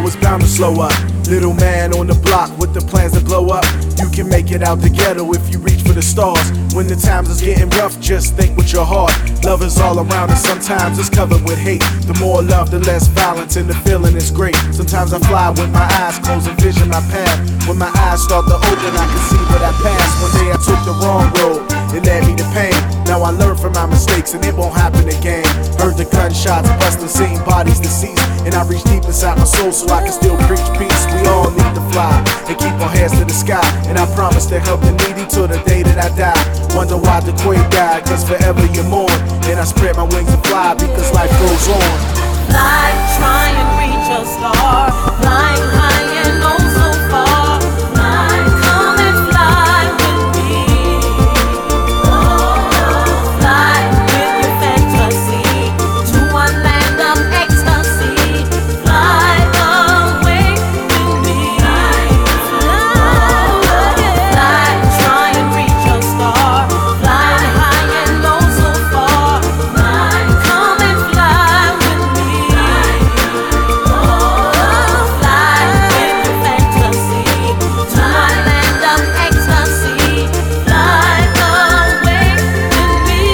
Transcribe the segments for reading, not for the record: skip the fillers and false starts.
it's bound to slow up. Little man on the block with the plans to blow up. You can make it out the ghetto if you reach for the stars. When the times is getting rough, just think with your heart. Love is all around and sometimes it's covered with hate. The more love, the less violence, and the feeling is great. Sometimes I fly with my eyes closed and vision my path. When my eyes start to open, I can see what I passed. One day I took the wrong road, it led me to pain. Now I learn from my mistakes and it won't happen again. Heard the gunshots busting, seen bodies deceased, and I reach deep inside my soul so I can still preach peace. We all need to fly and keep our heads to the sky, and I promise to help the needy till the day that I die. Wonder why the Queen died, cause forever you mourn. And I spread my wings and fly because life goes on. Fly, try and reach a star. Flying high and oh so far. Fly, come and fly with me. Fly with your fantasy to a land of ecstasy. Fly away with me. Fly, try and reach a star. Flying high and oh so far. Fly, come and fly with me. Fly with your fantasy to a land of ecstasy. Fly away with me.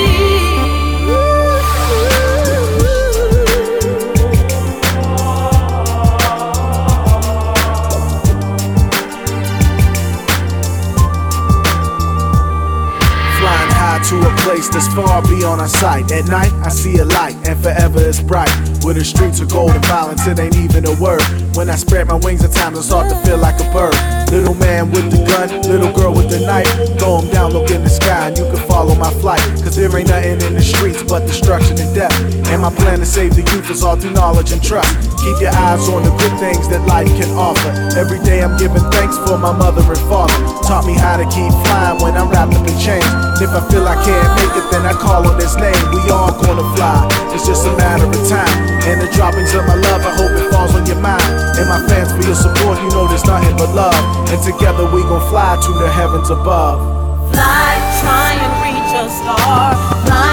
Flying high to a place that's far beyond our sight. At night, I see a light, and forever it's bright. Where the streets are gold and violence, it ain't even a word. When I spread my wings, at times I start to feel like a bird. Little man with the gun, little girl with the knife. Throw 'em down, look in the sky, and you can follow my flight. Cause there ain't nothing in the streets but destruction and death. And my plan to save the youth is all through knowledge and trust. Keep your eyes on the good things that life can offer. Every day I'm giving thanks for my mother and father. Taught me how to keep flying when I'm wrapped up in chains. And if I feel I can't make it, then I call on his name. We all gonna fly, it's just a matter of time. And the droppings of my love, I hope it falls on your mind. And my fans for your support, you know there's nothing but love. And together we gon' fly to the heavens above. Fly, try and reach a star. Fly